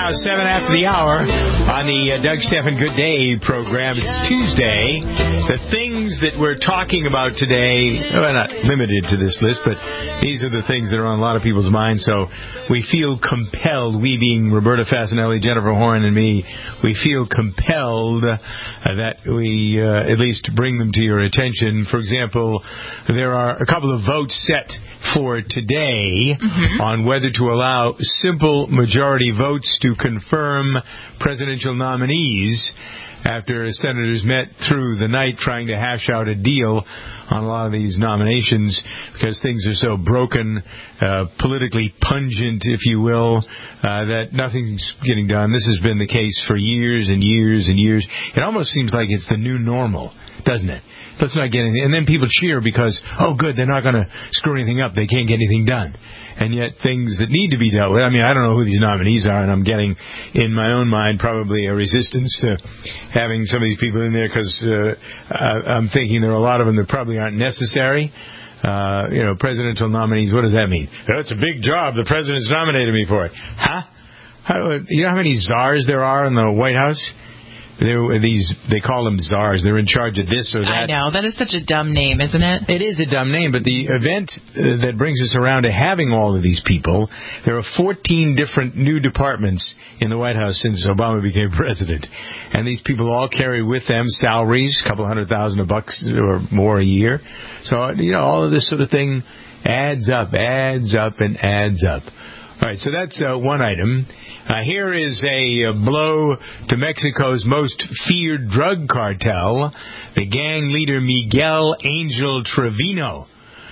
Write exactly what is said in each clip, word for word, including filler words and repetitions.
now seven after the hour on the uh, Doug Stephan Good Day program. It's Tuesday. The things that we're talking about today, well, not limited to this list, but these are the things that are on a lot of people's minds. So we feel compelled, we being Roberta Fasanelli, Jennifer Horn, and me, we feel compelled uh, that we uh, at least bring them to your attention. For example, there are a couple of votes set for today mm-hmm. on whether to allow simple majority votes to confirm presidential nominees after senators met through the night trying to hash out a deal on a lot of these nominations because things are so broken, uh, politically pungent, if you will, uh, that nothing's getting done. This has been the case for years and years and years. It almost seems like it's the new normal, doesn't it? Let's not get anything. And then people cheer because, oh, good, they're not going to screw anything up. They can't get anything done. And yet things that need to be dealt with, I mean, I don't know who these nominees are, and I'm getting, in my own mind, probably a resistance to having some of these people in there because uh, I'm thinking there are a lot of them that probably aren't necessary. Uh, you know, presidential nominees, what does that mean? That's a big job. The president's nominated me for it. Huh? How, you know how many czars there are in the White House? There, these they call them czars. They're in charge of this or that. I know. That is such a dumb name, isn't it? It is a dumb name, but the event uh, that brings us around to having all of these people, there are fourteen different new departments in the White House since Obama became president. And these people all carry with them salaries, a couple hundred thousand bucks or more a year. So, you know, all of this sort of thing adds up, adds up, and adds up. All right, so that's uh, one item. Uh, here is a, a blow to Mexico's most feared drug cartel, the gang leader Miguel Angel Trevino.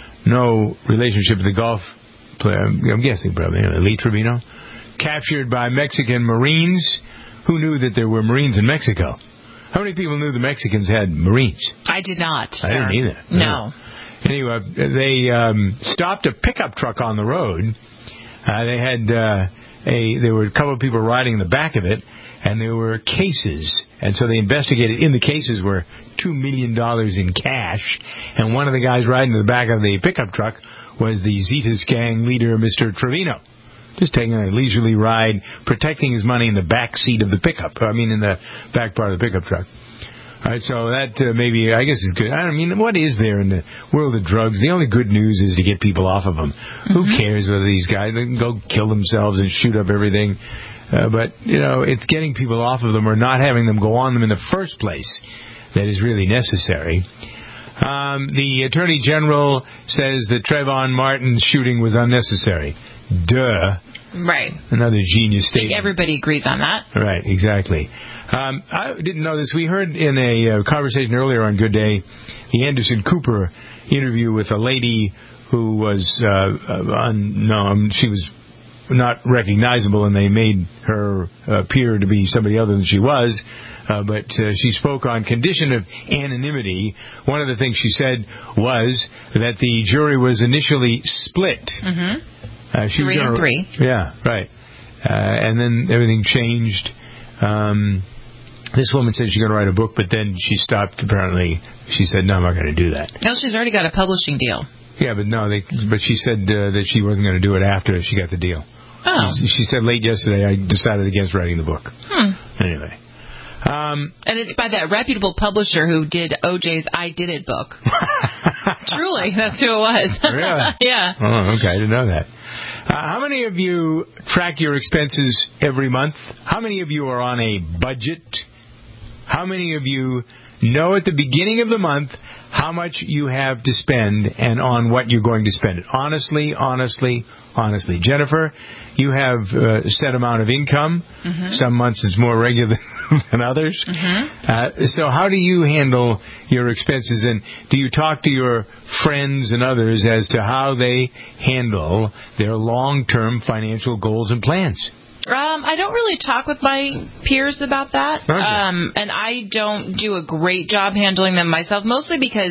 No relationship with the golf player, I'm guessing probably, you know, Lee Trevino. Captured by Mexican Marines. Who knew that there were Marines in Mexico? How many people knew the Mexicans had Marines? I did not, I sir. didn't either. No. Anyway, they um, stopped a pickup truck on the road. Uh, they had... Uh, A, there were a couple of people riding in the back of it, and there were cases. And so they investigated. In the cases were two million dollars in cash. And one of the guys riding in the back of the pickup truck was the Zetas gang leader, Mister Trevino. Just taking a leisurely ride, protecting his money in the back seat of the pickup. I mean, in the back part of the pickup truck. All right, so that uh, maybe, I guess, is good. I mean, what is there in the world of drugs? The only good news is to get people off of them. Mm-hmm. Who cares whether these guys they can go kill themselves and shoot up everything? Uh, but, you know, it's getting people off of them or not having them go on them in the first place that is really necessary. Um, the Attorney General says that Trayvon Martin's shooting was unnecessary. Duh. Right. Another genius statement. I think everybody agrees on that. Right, exactly. Um, I didn't know this. We heard in a uh, conversation earlier on Good Day, the Anderson Cooper interview with a lady who was uh, unknown. She was not recognizable, and they made her appear to be somebody other than she was. Uh, but uh, she spoke on condition of anonymity. One of the things she said was that the jury was initially split. Mm-hmm. Uh, she three was gonna, and three. Yeah, right. Uh, and then everything changed. Um, this woman said she's going to write a book, but then she stopped. Apparently, she said, "No, I'm not going to do that." No, she's already got a publishing deal. Yeah, but no, they. But she said uh, that she wasn't going to do it after she got the deal. Oh. She, she said late yesterday, I decided against writing the book. Hmm. Anyway. Um, and it's by that reputable publisher who did O J's I Did It book. Truly, that's who it was. Really? Yeah. Oh, okay. I didn't know that. Uh, how many of you track your expenses every month? How many of you are on a budget? How many of you know at the beginning of the month how much you have to spend and on what you're going to spend it? Honestly, honestly, honestly. Jennifer, you have a set amount of income. Mm-hmm. Some months it's more regular than others. Mm-hmm. Uh, so how do you handle your expenses? And do you talk to your friends and others as to how they handle their long-term financial goals and plans? Um, I don't really talk with my peers about that. Okay. Um, and I don't do a great job handling them myself, mostly because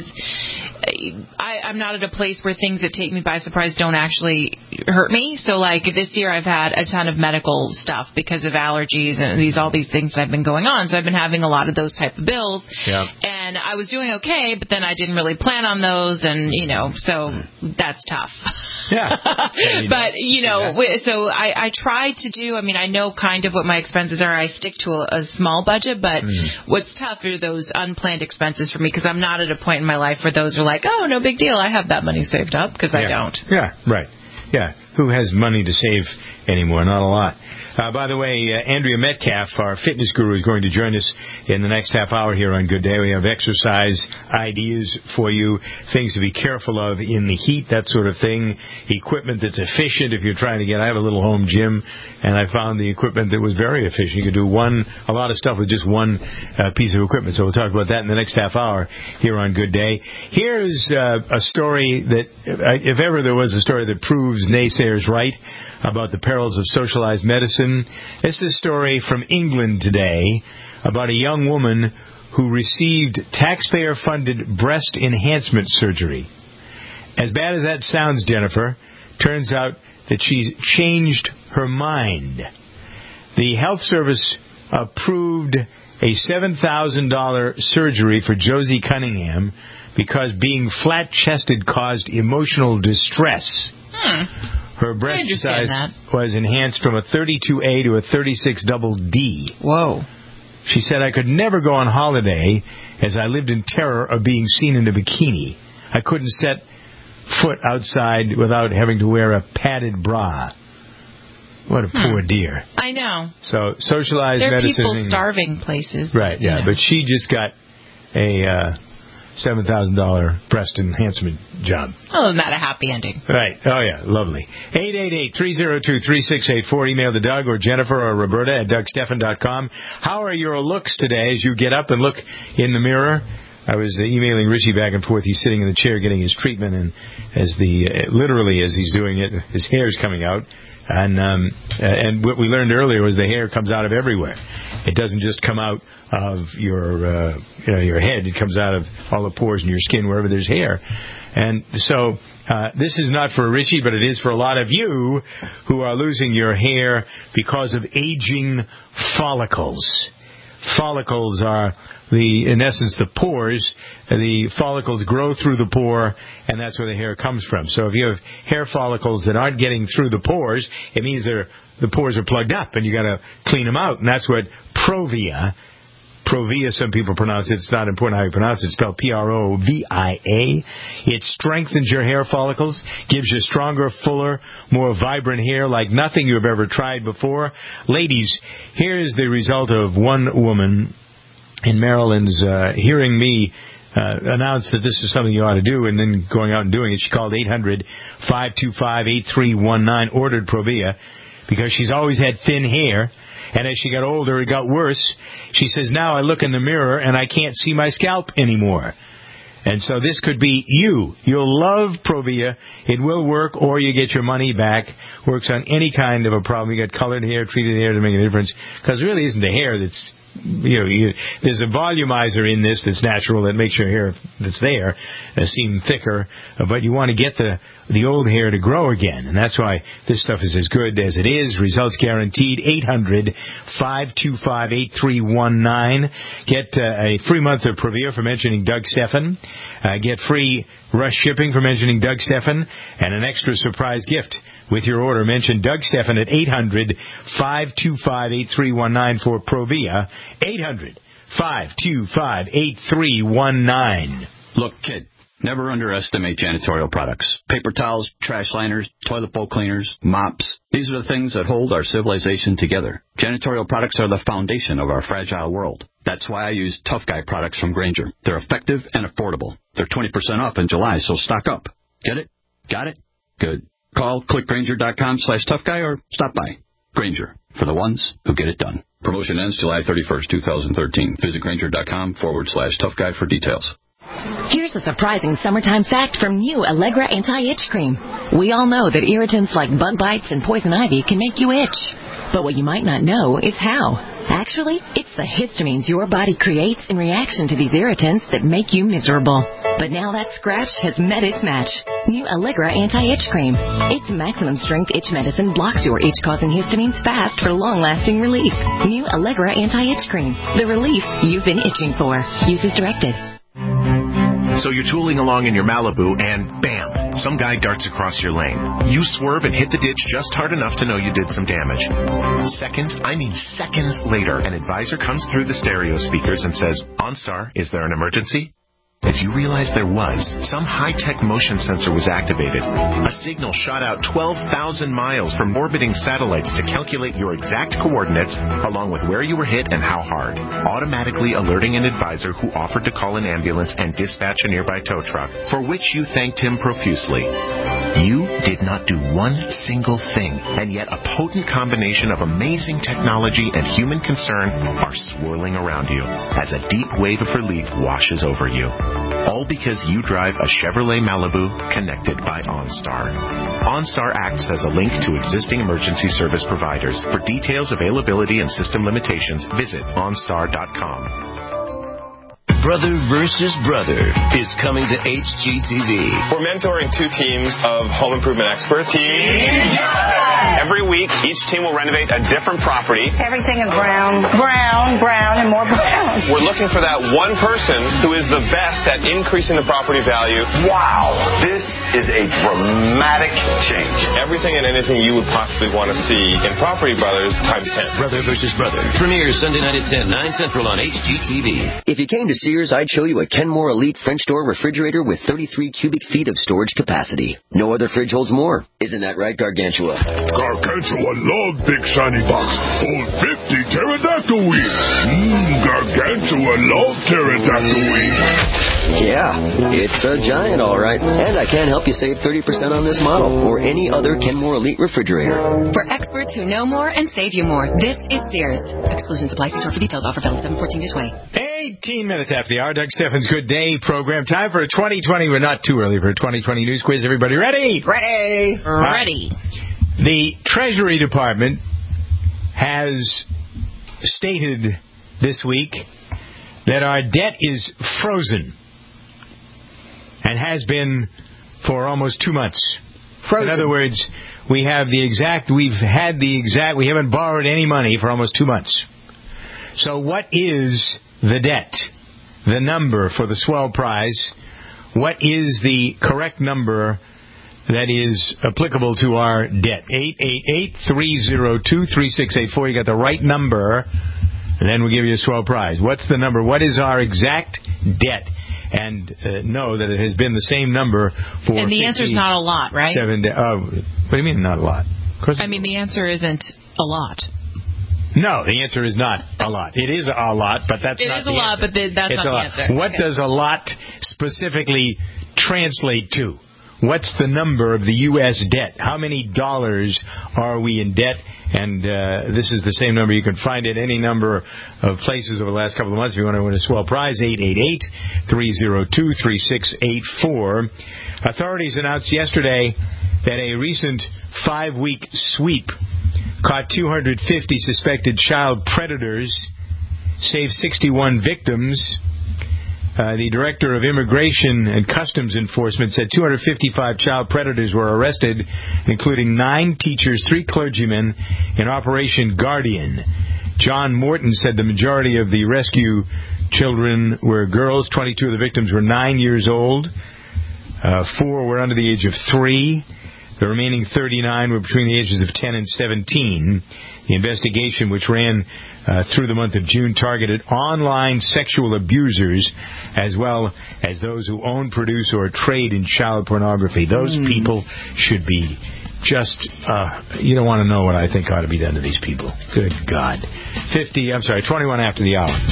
I, I'm not at a place where things that take me by surprise don't actually hurt me. So, like, this year I've had a ton of medical stuff because of allergies and these all these things that have been going on. So I've been having a lot of those type of bills. Yeah. And I was doing okay, but then I didn't really plan on those, and, you know, so that's tough. Yeah. you but, you know, yeah. so I, I try to do, I mean, I know kind of what my expenses are. I stick to a, a small budget, but mm. what's tough are those unplanned expenses for me because I'm not at a point in my life where those are like, oh, no big deal. I have that money saved up because yeah. I don't. Yeah, right. Yeah. Who has money to save anymore? Not a lot. Uh, by the way, uh, Andrea Metcalf, our fitness guru, is going to join us in the next half hour here on Good Day. We have exercise ideas for you, things to be careful of in the heat, that sort of thing, equipment that's efficient if you're trying to get... I have a little home gym, and I found the equipment that was very efficient. You could do one, a lot of stuff with just one uh, piece of equipment. So we'll talk about that in the next half hour here on Good Day. Here's uh, a story that, if ever there was a story that proves naysayers right about the perils of socialized medicine. This is a story from England today about a young woman who received taxpayer-funded breast enhancement surgery. As bad as that sounds, Jennifer, turns out that she's changed her mind. The health service approved a seven thousand dollars surgery for Josie Cunningham because being flat-chested caused emotional distress. Hmm. Her breast size that. was enhanced from a thirty-two A to a thirty-six double D. Whoa. She said, I could never go on holiday as I lived in terror of being seen in a bikini. I couldn't set foot outside without having to wear a padded bra. What a hmm. poor dear. I know. So, socialized there are medicine. There are people starving places. Right, yeah. You know. But she just got a... Uh, seven thousand dollars breast enhancement job. Oh, isn't that a happy ending? Right. Oh, yeah. Lovely. eight eight eight, three oh two, three six eight four. Email to Doug or Jennifer or Roberta at doug stephan dot com. How are your looks today as you get up and look in the mirror? I was uh, emailing Richie back and forth. He's sitting in the chair getting his treatment, and as the uh, literally as he's doing it, his hair's coming out. And um, uh, and what we learned earlier was the hair comes out of everywhere. It doesn't just come out of your uh, you know your head. It comes out of all the pores in your skin wherever there's hair. And so uh, this is not for Richie, but it is for a lot of you who are losing your hair because of aging follicles. Follicles are the, in essence, the pores. The follicles grow through the pore, and that's where the hair comes from. So if you have hair follicles that aren't getting through the pores, it means they're, the pores are plugged up, and you got to clean them out. And that's what Provia, Provia, some people pronounce it. It's not important how you pronounce it. It's spelled P R O V I A. It strengthens your hair follicles, gives you stronger, fuller, more vibrant hair like nothing you've ever tried before. Ladies, here's the result of one woman in Maryland's uh, hearing me uh, announce that this is something you ought to do and then going out and doing it. She called eight hundred, five two five, eight three one nine, ordered Provia, because she's always had thin hair. And as she got older, it got worse. She says, now I look in the mirror and I can't see my scalp anymore. And so this could be you. You'll love Provia. It will work, or you get your money back. Works on any kind of a problem. You got colored hair, treated hair to make a difference. Because it really isn't the hair that's, you know, you, there's a volumizer in this that's natural that makes your hair that's there uh, seem thicker. Uh, but you want to get the the old hair to grow again. And that's why this stuff is as good as it is. Results guaranteed. eight hundred, five two five, eight three one nine. Get uh, a free month of Provia for mentioning Doug Stephan. Uh, get free rush shipping for mentioning Doug Stephan. And an extra surprise gift with your order. Mention Doug Stephan at eight hundred, five two five, eight three one nine for Provia. eight hundred, five two five, eight three one nine. Look, kid, never underestimate janitorial products. Paper towels, trash liners, toilet bowl cleaners, mops. These are the things that hold our civilization together. Janitorial products are the foundation of our fragile world. That's why I use Tough Guy products from Grainger. They're effective and affordable. They're twenty percent off in July, so stock up. Get it? Got it? Good. Call clickgrainger.com slash tough guy or stop by. Grainger, for the ones who get it done. Promotion ends July thirty-first, twenty thirteen. Visit grainger.com forward slash tough guy for details. Here's a surprising summertime fact from new Allegra Anti-Itch Cream. We all know that irritants like bug bites and poison ivy can make you itch. But what you might not know is how. Actually, it's the histamines your body creates in reaction to these irritants that make you miserable. But now that scratch has met its match. New Allegra Anti-Itch Cream. Its maximum strength itch medicine blocks your itch-causing histamines fast for long-lasting relief. New Allegra Anti-Itch Cream. The relief you've been itching for. Use as directed. So you're tooling along in your Malibu and bam, Some guy darts across your lane. You swerve and hit the ditch just hard enough to know you did some damage. Seconds, I mean seconds later, an advisor comes through the stereo speakers and says, OnStar, is there an emergency? As you realize there was, some high-tech motion sensor was activated. A signal shot out twelve thousand miles from orbiting satellites to calculate your exact coordinates, along with where you were hit and how hard, automatically alerting an advisor who offered to call an ambulance and dispatch a nearby tow truck, for which you thanked him profusely. You did not do one single thing, and yet a potent combination of amazing technology and human concern are swirling around you as a deep wave of relief washes over you. All because you drive a Chevrolet Malibu connected by OnStar. OnStar acts as a link to existing emergency service providers. For details, availability, and system limitations, visit OnStar dot com. Brother versus Brother is coming to H G T V. We're mentoring two teams of home improvement experts. Team Every week, each team will renovate a different property. Everything is brown, brown, brown, and more brown. We're looking for that one person who is the best at increasing the property value. Wow, this is a dramatic change. Everything and anything you would possibly want to see in Property Brothers times ten. Brother versus Brother premieres Sunday night at ten, nine Central on H G T V. If you came to see I'd show you a Kenmore Elite French door refrigerator with thirty-three cubic feet of storage capacity. No other fridge holds more. Isn't that right, Gargantua? Gargantua love big shiny box. Hold fifty pterodactyl wings. Mmm, Gargantua love pterodactyl wings. Yeah, it's a giant, all right. And I can't help you save thirty percent on this model or any other Kenmore Elite refrigerator. For experts who know more and save you more, this is Sears. Exclusions apply. See store for details. Offer valid seven fourteen to twenty. eighteen minutes after the hour. Doug Steffens' Good Day program. Time for a twenty twenty. We're not too early for a twenty twenty news quiz. Everybody ready? Ready. Ready. Uh, the Treasury Department has stated this week that our debt is frozen and has been for almost two months. Frozen. In other words, we have the exact, we've had the exact, we haven't borrowed any money for almost two months. So what is the debt? The number for the swell prize? What is the correct number that is applicable to our debt? eight eight eight, three oh two, three six eight four. You got the right number, and then we'll give you a swell prize. What's the number? What is our exact debt? And uh, know that it has been the same number for And the answer is not a lot, right? Seven de- uh, what do you mean not a lot? Of course I mean, the answer isn't a lot. No, the answer is not a lot. It is a lot, but that's it not is the a lot, answer. but the, that's it's not a the lot. answer. What okay. does a lot specifically translate to? What's the number of the U S debt? How many dollars are we in debt? And uh, this is the same number. You can find it any number of places over the last couple of months. If you want to win a swell prize, eight eight eight, three oh two, three six eight four. Authorities announced yesterday that a recent five-week sweep caught two hundred fifty suspected child predators, saved sixty-one victims. Uh, the Director of Immigration and Customs Enforcement said two hundred fifty-five child predators were arrested, including nine teachers, three clergymen, in Operation Guardian. John Morton said the majority of the rescue children were girls. twenty-two of the victims were nine years old. Uh, four were under the age of three. The remaining thirty-nine were between the ages of ten and seventeen. The investigation, which ran uh, through the month of June, targeted online sexual abusers as well as those who own, produce, or trade in child pornography. Those mm. people should be just, uh, you don't want to know what I think ought to be done to these people. Good God. fifty, I'm sorry, twenty-one after the hour.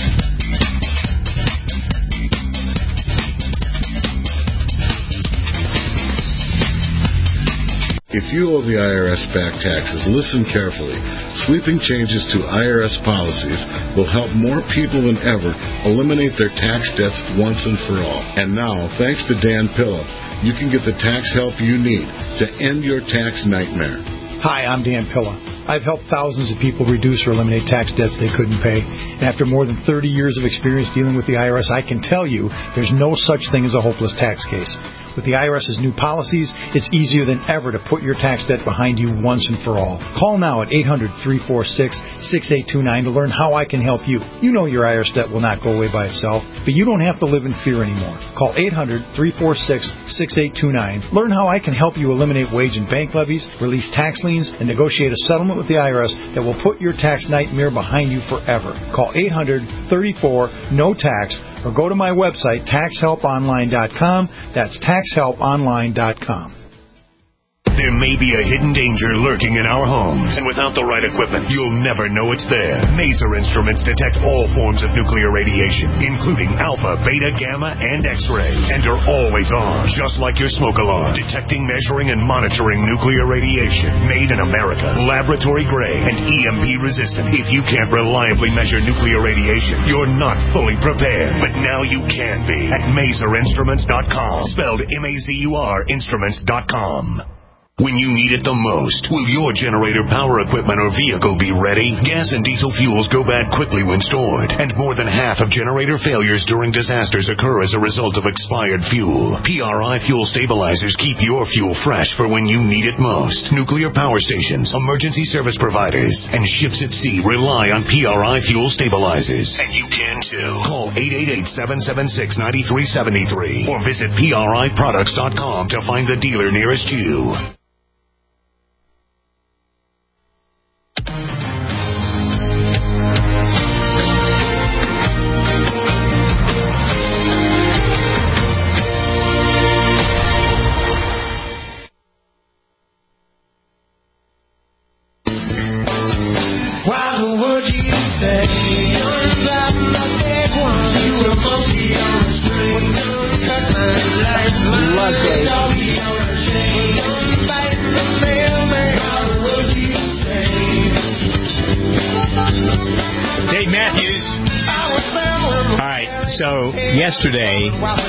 If you owe the I R S back taxes, listen carefully. Sweeping changes to I R S policies will help more people than ever eliminate their tax debts once and for all. And now, thanks to Dan Pilla, you can get the tax help you need to end your tax nightmare. Hi, I'm Dan Pilla. I've helped thousands of people reduce or eliminate tax debts they couldn't pay. And after more than thirty years of experience dealing with the I R S, I can tell you there's no such thing as a hopeless tax case. With the IRS's new policies, it's easier than ever to put your tax debt behind you once and for all. Call now at eight hundred, three four six, six eight two nine to learn how I can help you. You know your I R S debt will not go away by itself, but you don't have to live in fear anymore. Call eight hundred, three four six, six eight two nine. Learn how I can help you eliminate wage and bank levies, release tax liens, and negotiate a settlement with the I R S that will put your tax nightmare behind you forever. Call eight hundred, thirty-four, no tax or go to my website, tax help online dot com. That's tax help online dot com. There may be a hidden danger lurking in our homes, and without the right equipment, you'll never know it's there. Maser Instruments detect all forms of nuclear radiation, including alpha, beta, gamma, and X-rays, and are always on, just like your smoke alarm, detecting, measuring, and monitoring nuclear radiation. Made in America, laboratory grade, and E M P resistant. If you can't reliably measure nuclear radiation, you're not fully prepared. But now you can be at maser instruments dot com, spelled M A Z U R instruments dot com. When you need it the most, will your generator, power equipment, or vehicle be ready? Gas and diesel fuels go bad quickly when stored, and more than half of generator failures during disasters occur as a result of expired fuel. P R I fuel stabilizers keep your fuel fresh for when you need it most. Nuclear power stations, emergency service providers, and ships at sea rely on P R I fuel stabilizers. And you can too. Call eight eight eight, seven seven six, nine three seven three or visit P R I products dot com to find the dealer nearest you. Yesterday,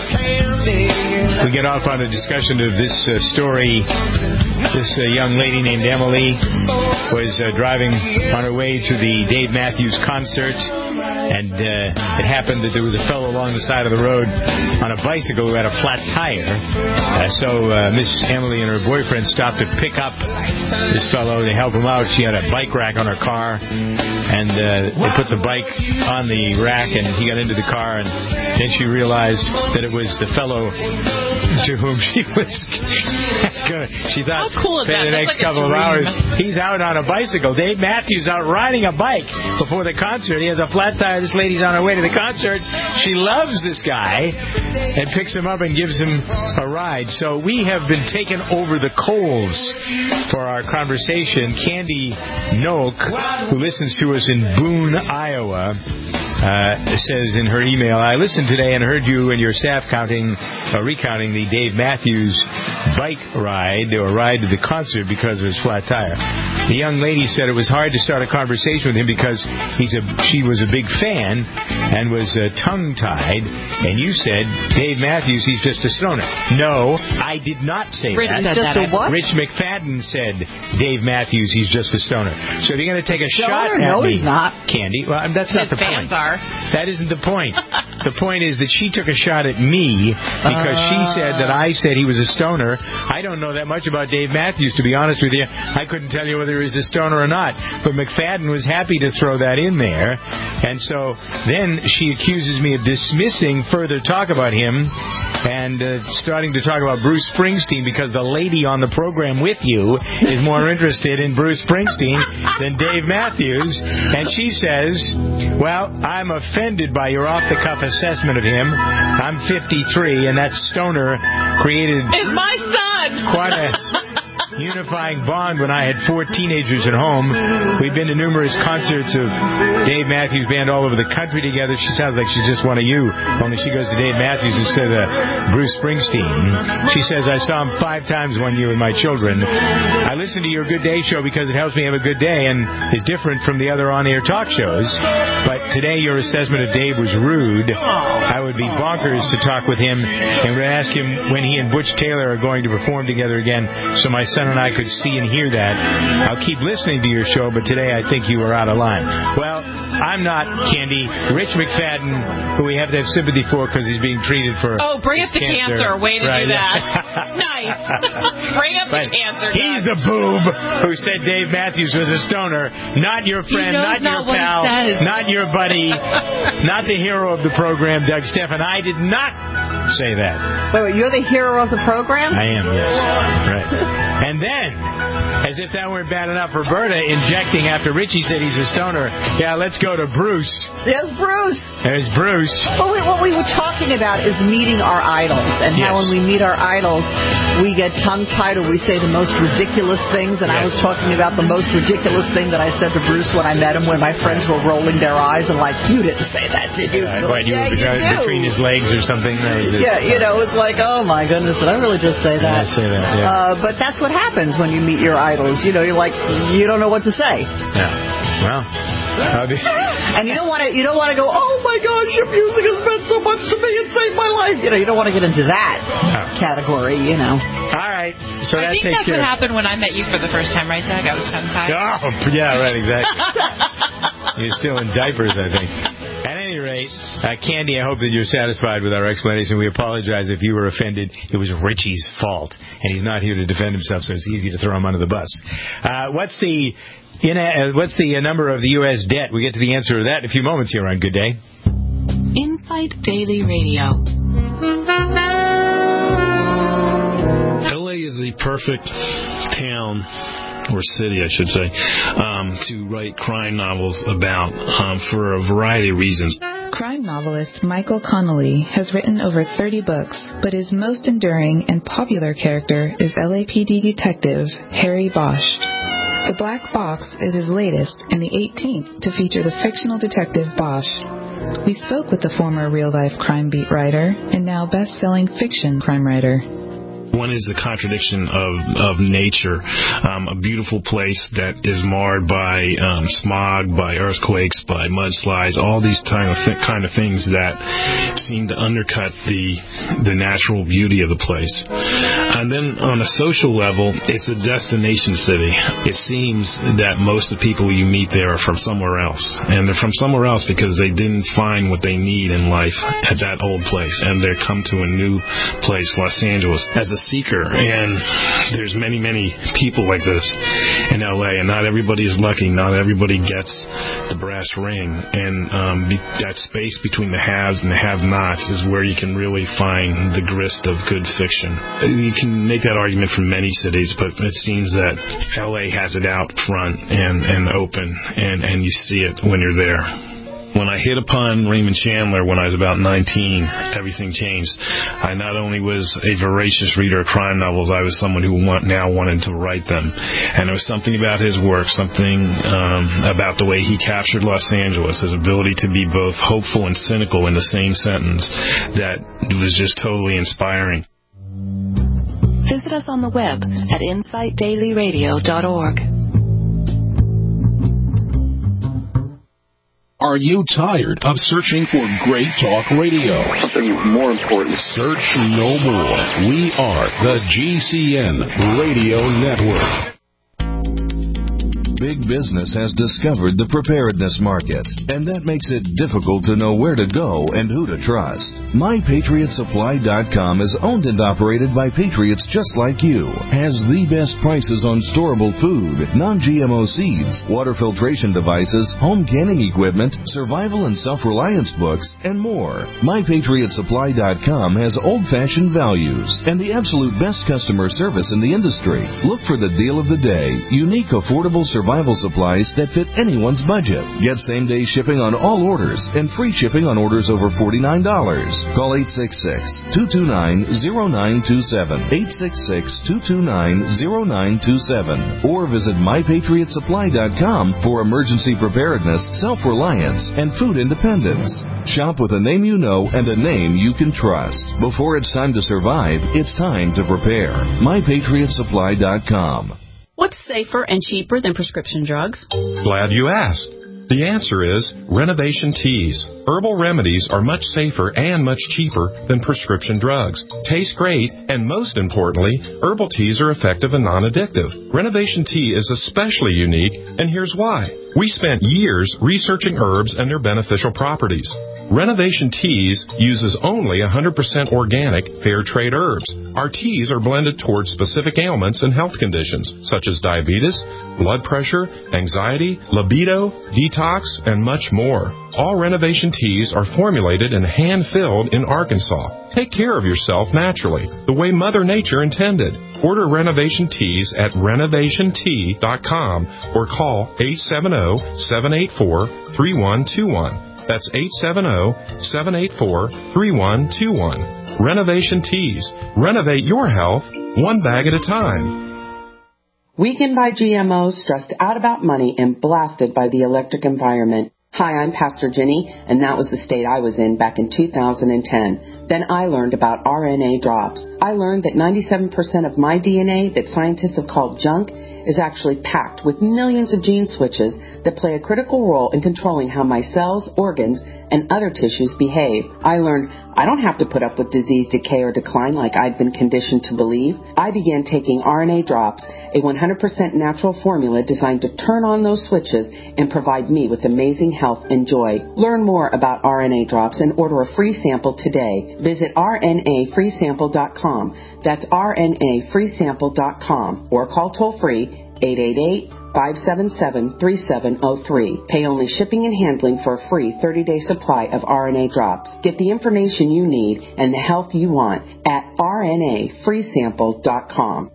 we get off on a discussion of this uh, story. This uh, young lady named Emily was uh, driving on her way to the Dave Matthews concert, and uh, it happened that there was a fellow along the side of the road on a bicycle who had a flat tire. Uh, so uh, Miss Emily and her boyfriend stopped to pick up this fellow. They helped him out. She had a bike rack on her car, and uh, they put the bike on the rack, and he got into the car, and then she realized that it was the fellow to whom she was going. She thought, how cool is for that? the That's next like couple of dream. hours, he's out on a bicycle. Dave Matthews out riding a bike before the concert. He has a flat tire. This lady's on her way to the concert. She loves this guy and picks him up and gives him a ride. So we have been taken over the coals for our conversation. Candy Noak, who listens to us in Boone, Iowa, Uh, says in her email, I listened today and heard you and your staff counting, uh, recounting the Dave Matthews bike ride or ride to the concert because of his flat tire. The young lady said it was hard to start a conversation with him because he's a, she was a big fan and was uh, tongue-tied. And you said, Dave Matthews, he's just a stoner. No, I did not say Rich that. said just that. A what? Rich McFadden said, Dave Matthews, he's just a stoner. So you're going to take a Stoner? shot at no, me, he's not. Candy. Well, that's His not the fans point. are. That isn't the point. The point is that she took a shot at me because uh, she said that I said he was a stoner. I don't know that much about Dave Matthews, to be honest with you. I couldn't tell you whether he was a stoner or not. But McFadden was happy to throw that in there. And so then she accuses me of dismissing further talk about him and uh, starting to talk about Bruce Springsteen because the lady on the program with you is more interested in Bruce Springsteen than Dave Matthews. And she says, well, I'm offended by your off-the-cuff assessment of him. I'm fifty-three, and that stoner created... It's my son! Quite a unifying bond when I had four teenagers at home. We've been to numerous concerts of Dave Matthews Band all over the country together. She sounds like she's just one of you, only she goes to Dave Matthews instead of Bruce Springsteen. She says, I saw him five times one year with my children. I listen to your Good Day show because it helps me have a good day and is different from the other on-air talk shows. But today your assessment of Dave was rude. I would be bonkers to talk with him and would ask him when he and Butch Taylor are going to perform together again so my son and I could see and hear that. I'll keep listening to your show, but today I think you were out of line. Well, I'm not, Candy. Rich McFadden, who we have to have sympathy for because he's being treated for Oh, bring up the cancer. cancer. Way to right. do that. Nice. Bring up but the cancer. He's the boob who said Dave Matthews was a stoner. Not your friend, not your not pal, not your buddy, not the hero of the program, Doug Stephan. I did not say that. Wait, wait, you're the hero of the program? I am, yes. Right. And then, as if that weren't bad enough, Roberta injecting after Richie said he's a stoner. Yeah, let's go to Bruce. Yes, Bruce. There's Bruce. Well, we, what we were talking about is meeting our idols, and yes. how when we meet our idols, we get tongue-tied or we say the most ridiculous things. And yes. I was talking about the most ridiculous thing that I said to Bruce when I met him, when my friends were rolling their eyes and like, you didn't say that, did you? Uh, what, you yeah, were you between his legs or something? Yeah, you know, it's like, oh my goodness, did I really just say that? I say that, yeah. Uh, but that's what happens when you meet your idols. You know, you're like, you don't know what to say. Yeah. Well. And you don't want to. You don't want to go. Oh my gosh, your music has meant so much to me. It saved my life. You know, you don't want to get into that oh. category. You know. All right. So I that think takes that's care. what happened when I met you for the first time, right, Doug? I was tongue-tied. Oh, yeah, right, exactly. You're still in diapers, I think. At any rate, uh, Candy, I hope that you're satisfied with our explanation. We apologize if you were offended. It was Richie's fault, and he's not here to defend himself, so it's easy to throw him under the bus. Uh, what's the in a, uh, what's the number of the U S debt? We get to the answer to that in a few moments here on Good Day. Insight Daily Radio. L A is the perfect town, or city, I should say, um, to write crime novels about um, for a variety of reasons. Crime novelist Michael Connelly has written over thirty books, but his most enduring and popular character is L A P D detective Harry Bosch. The Black Box is his latest and the eighteenth to feature the fictional detective Bosch. We spoke with the former real-life crime beat writer and now best-selling fiction crime writer. One is the contradiction of, of nature, um, a beautiful place that is marred by um, smog, by earthquakes, by mudslides, all these kind of, th- kind of things that seem to undercut the the natural beauty of the place. And then on a social level, it's a destination city. It seems that most of the people you meet there are from somewhere else. And they're from somewhere else because they didn't find what they need in life at that old place. And they come to a new place, Los Angeles, as a seeker, and there's many, many people like this in L A, and not everybody is lucky. Not everybody gets the brass ring, and um, be, that space between the haves and the have-nots is where you can really find the grist of good fiction. You can make that argument for many cities, but it seems that L A has it out front and, and open, and, and you see it when you're there. When I hit upon Raymond Chandler when I was about nineteen, everything changed. I not only was a voracious reader of crime novels, I was someone who want, now wanted to write them. And there was something about his work, something um, about the way he captured Los Angeles, his ability to be both hopeful and cynical in the same sentence, that was just totally inspiring. Visit us on the web at insight daily radio dot org. Are you tired of searching for great talk radio? Something more important. Search no more. We are the G C N Radio Network. Big business has discovered the preparedness market, and that makes it difficult to know where to go and who to trust. my patriot supply dot com is owned and operated by patriots just like you, has the best prices on storable food, non-G M O seeds, water filtration devices, home canning equipment, survival and self-reliance books, and more. my patriot supply dot com has old-fashioned values and the absolute best customer service in the industry. Look for the deal of the day, unique, affordable survival Survival supplies that fit anyone's budget. Get same-day shipping on all orders and free shipping on orders over forty-nine dollars. Call eight six six, two two nine, zero nine two seven, eight six six, two two nine, zero nine two seven, or visit my patriot supply dot com for emergency preparedness, self-reliance, and food independence. Shop with a name you know and a name you can trust. Before it's time to survive, it's time to prepare. my patriot supply dot com. What's safer and cheaper than prescription drugs? Glad you asked. The answer is Renovation Teas. Herbal remedies are much safer and much cheaper than prescription drugs. Taste great, and most importantly, herbal teas are effective and non-addictive. Renovation Tea is especially unique, and here's why. We spent years researching herbs and their beneficial properties. Renovation Teas uses only one hundred percent organic, fair trade herbs. Our teas are blended towards specific ailments and health conditions, such as diabetes, blood pressure, anxiety, libido, detox, and much more. All Renovation Teas are formulated and hand-filled in Arkansas. Take care of yourself naturally, the way Mother Nature intended. Order Renovation Teas at renovation tea dot com or call eight seven zero, seven eight four, three one two one. That's eight seven zero, seven eight four, three one two one. Renovation Teas. Renovate your health one bag at a time. Weakened by G M Os, stressed out about money, and blasted by the electric environment. Hi, I'm Pastor Jenny, and that was the state I was in back in two thousand ten. Then I learned about R N A drops. I learned that ninety-seven percent of my D N A that scientists have called junk is actually packed with millions of gene switches that play a critical role in controlling how my cells, organs, and other tissues behave. I learned I don't have to put up with disease, decay, or decline like I'd been conditioned to believe. I began taking R N A drops, a one hundred percent natural formula designed to turn on those switches and provide me with amazing health and joy. Learn more about R N A drops and order a free sample today. Visit R N A free sample dot com. That's R N A free sample dot com or call toll-free eight eight eight, five seven seven, three seven zero three. Pay only shipping and handling for a free thirty-day supply of R N A drops. Get the information you need and the health you want at R N A free sample dot com.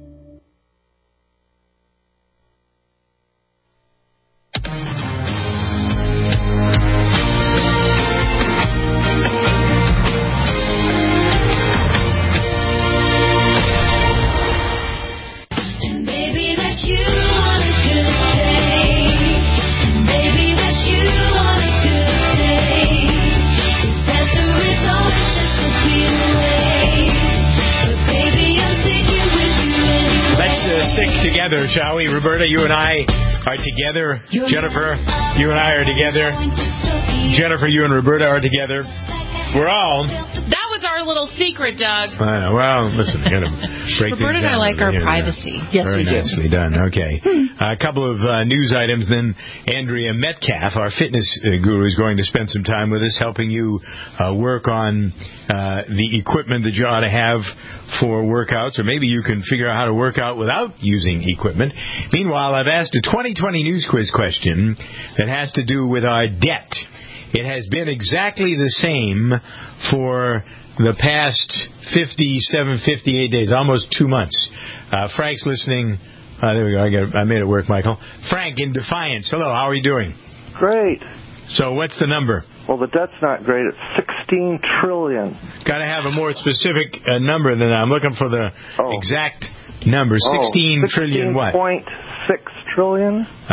Together, shall we? Roberta, you and I are together. Jennifer, you and I are together. Jennifer, you and Roberta are together. We're all. That was our little secret, Doug. I know. Well, listen, we're going to break Roberta and I like our privacy. Yes, we do. Very nicely done. Okay. A couple of uh, news items. Then Andrea Metcalf, our fitness uh, guru, is going to spend some time with us helping you uh, work on uh, the equipment that you ought to have for workouts, or maybe you can figure out how to work out without using equipment. Meanwhile, I've asked a twenty twenty news quiz question that has to do with our debt. It has been exactly the same for the past fifty-seven, fifty-eight days, almost two months. Uh, Frank's listening. Uh, there we go. I, got, I made it work, Michael. Frank in Defiance. Hello. How are you doing? Great. So what's the number? Well, the debt's not great. It's sixteen trillion. Got to have a more specific uh, number than that. I'm looking for the oh. exact number. Sixteen oh, trillion what? Point six trillion. Uh,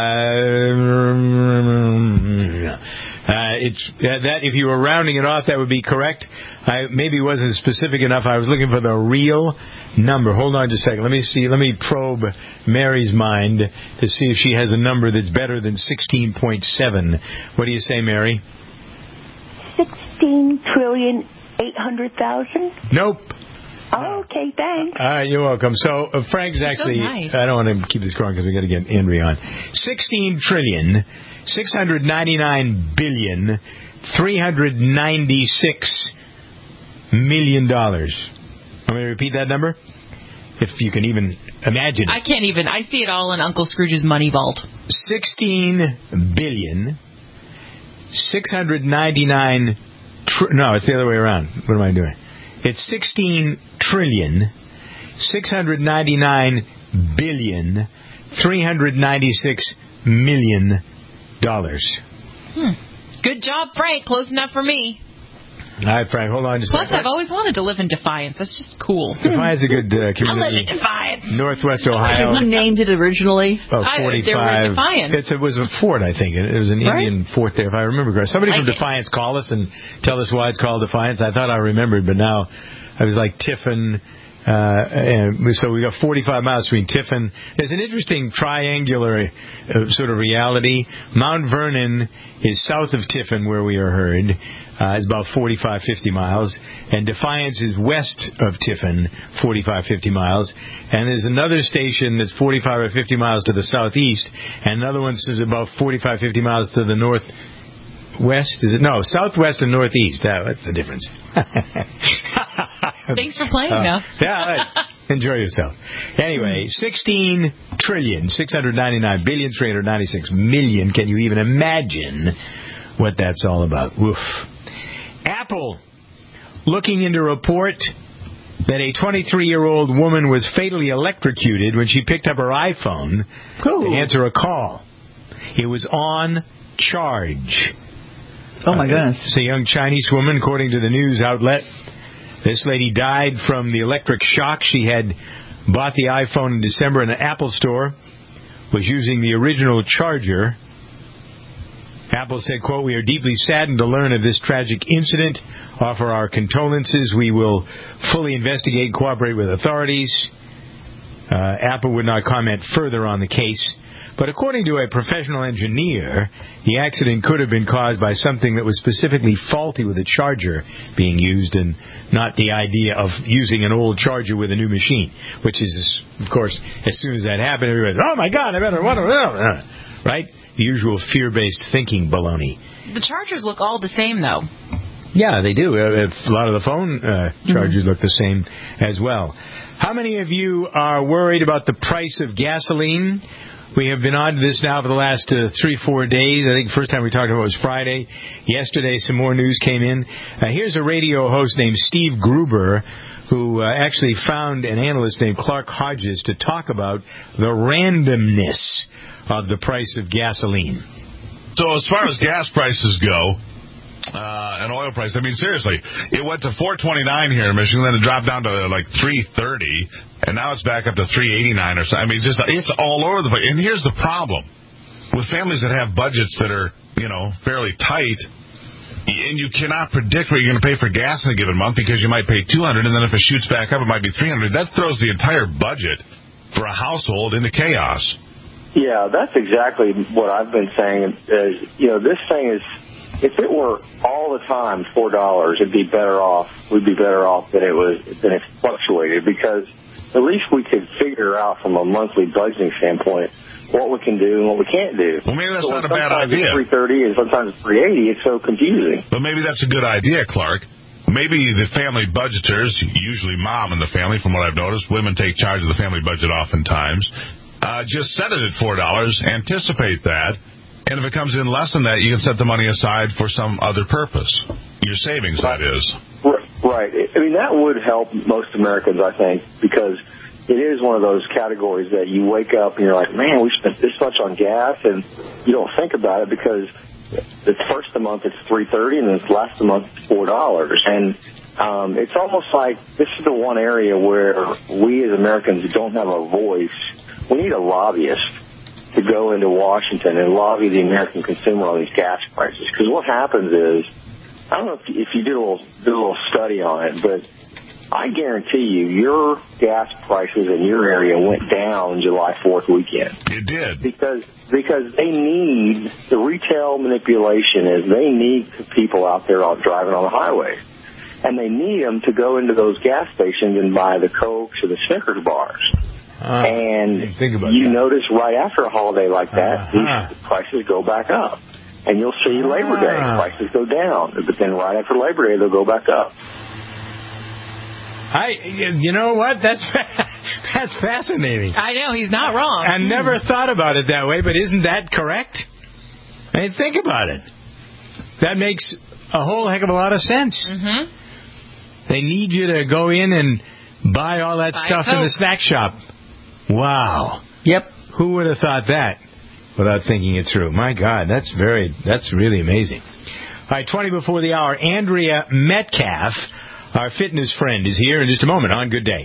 uh, it's uh, that. If you were rounding it off, that would be correct. I maybe wasn't specific enough. I was looking for the real number. Hold on just a second. Let me see. Let me probe Mary's mind to see if she has a number that's better than sixteen point seven. What do you say, Mary? Sixteen trillion eight hundred thousand. Nope. Oh, okay, thanks. All right, you're welcome. So uh, Frank's actually. So nice. I don't want to keep this going because we got to get Henry on. Sixteen trillion six hundred ninety-nine billion three hundred ninety-six million dollars. Want me to repeat that number? If you can even imagine it. I can't even. I see it all in Uncle Scrooge's money vault. Sixteen billion six hundred ninety-nine. Tr- no, it's the other way around. What am I doing? It's sixteen trillion six hundred ninety-nine billion three hundred ninety-six million dollars. Hmm. Good job, Frank. Close enough for me. All right, Frank, hold on just a Plus, second. I've always wanted to live in Defiance. That's just cool. Defiance is a good uh, community. I live in Defiance. Northwest Ohio. Who named it originally? Oh, forty-five. I, there was Defiance. It's, it was a fort, I think. It was an right? Indian fort there, if I remember correctly. Somebody like from it. Defiance call us and tell us why it's called Defiance. I thought I remembered, but now I was like Tiffin. Uh, and so we got forty-five miles between Tiffin. There's an interesting triangular uh, sort of reality. Mount Vernon is south of Tiffin, where we are heard. Uh, it's about forty-five, fifty miles. And Defiance is west of Tiffin, forty-five, fifty miles. And there's another station that's forty-five or fifty miles to the southeast. And another one is about forty-five, fifty miles to the northwest. Is it? No, southwest and northeast. That, that's the difference. Thanks for playing, uh, now. Yeah, right. Enjoy yourself. Anyway, sixteen trillion, six hundred ninety-nine billion, three hundred ninety-six million. Can you even imagine what that's all about? Woof. Apple looking into a report that a twenty-three-year-old woman was fatally electrocuted when she picked up her iPhone cool. to answer a call. It was on charge. Oh, my goodness. Uh, it's a young Chinese woman, according to the news outlet. This lady died from the electric shock. She had bought the iPhone in December in an Apple store, was using the original charger. Apple said, quote, "We are deeply saddened to learn of this tragic incident. Offer our condolences. We will fully investigate and cooperate with authorities." Uh, Apple would not comment further on the case. But according to a professional engineer, the accident could have been caused by something that was specifically faulty with the charger being used and not the idea of using an old charger with a new machine, which is, of course, as soon as that happened, everybody's, oh, my God, I better, what, right? The usual fear-based thinking baloney. The chargers look all the same, though. Yeah, they do. A lot of the phone uh, chargers mm-hmm. look the same as well. How many of you are worried about the price of gasoline? We have been on this now for the last uh, three, four days. I think the first time we talked about it was Friday. Yesterday, some more news came in. Uh, here's a radio host named Steve Gruber, who uh, actually found an analyst named Clark Hodges to talk about the randomness of the price of gasoline. So as far as gas prices go, uh, and oil price, I mean, seriously, it went to four twenty-nine here in Michigan, then it dropped down to like three thirty, and now it's back up to three eighty-nine or something. I mean, just it's all over the place. And here's the problem. With families that have budgets that are, you know, fairly tight, and you cannot predict what you're going to pay for gas in a given month because you might pay two hundred dollars, and then if it shoots back up, it might be three hundred dollars. That throws the entire budget for a household into chaos. Yeah, that's exactly what I've been saying. Is, you know, this thing is, if it were all the time four dollars, it'd be better off. We'd be better off than it was than it fluctuated, because at least we could figure out from a monthly budgeting standpoint what we can do and what we can't do. Well, maybe that's so not a bad idea. Three thirty and sometimes three eighty. It's so confusing. But maybe that's a good idea, Clark. Maybe the family budgeters, usually mom in the family, from what I've noticed, women take charge of the family budget oftentimes. Uh, just set it at four dollars, anticipate that, and if it comes in less than that, you can set the money aside for some other purpose. Your savings, that is. Right. I mean, that would help most Americans, I think, because it is one of those categories that you wake up and you're like, man, we spent this much on gas, and you don't think about it because the first of the month it's three thirty, and the last of the month it's four dollars. And um, it's almost like this is the one area where we as Americans don't have a voice. We need a lobbyist to go into Washington and lobby the American consumer on these gas prices. Because what happens is, I don't know if you, if you did a little, did a little study on it, but I guarantee you your gas prices in your area went down July fourth weekend. It did. Because because they need, the retail manipulation is they need people out there out driving on the highway. And they need them to go into those gas stations and buy the Cokes or the Snickers bars. Uh, and think about you that. notice right after a holiday like that, uh-huh. these prices go back up. And you'll see Labor Day, uh-huh. prices go down. But then right after Labor Day, they'll go back up. I, you know what? That's that's fascinating. I know, he's not wrong. I never thought about it that way, but isn't that correct? I mean, think about it. That makes a whole heck of a lot of sense. Mm-hmm. They need you to go in and buy all that buy stuff in the snack shop. Wow. Yep. Who would have thought that without thinking it through? My God, that's very, that's really amazing. All right, twenty before the hour, Andrea Metcalf, our fitness friend, is here in just a moment on Good Day.